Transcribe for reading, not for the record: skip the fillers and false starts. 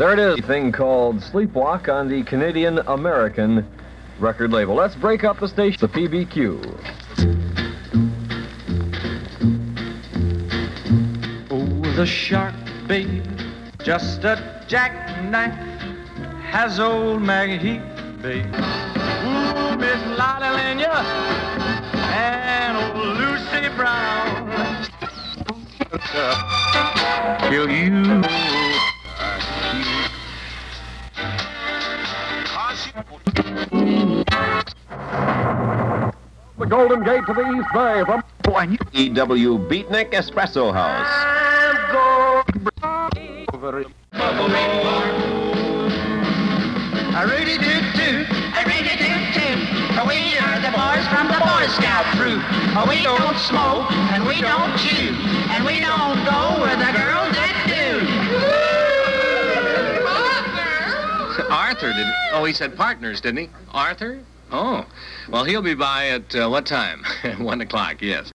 There it is, a thing called Sleepwalk on the Canadian American record label. Let's break up the station, the PBQ. Oh, the shark, babe, just a jackknife, has old Maggie Heath, babe. Ooh, Miss Lotta Lenya and old Lucy Brown. Kill you. The Golden Gate to the East Bay from E.W. Beatnik Espresso House. I really do too. We are the boys from the Boy Scout troop. We don't smoke and we don't chew, and we don't go where the girls that do. Arthur, he said partners, didn't he? Arthur? Oh, well, he'll be by at what time? 1 o'clock, yes.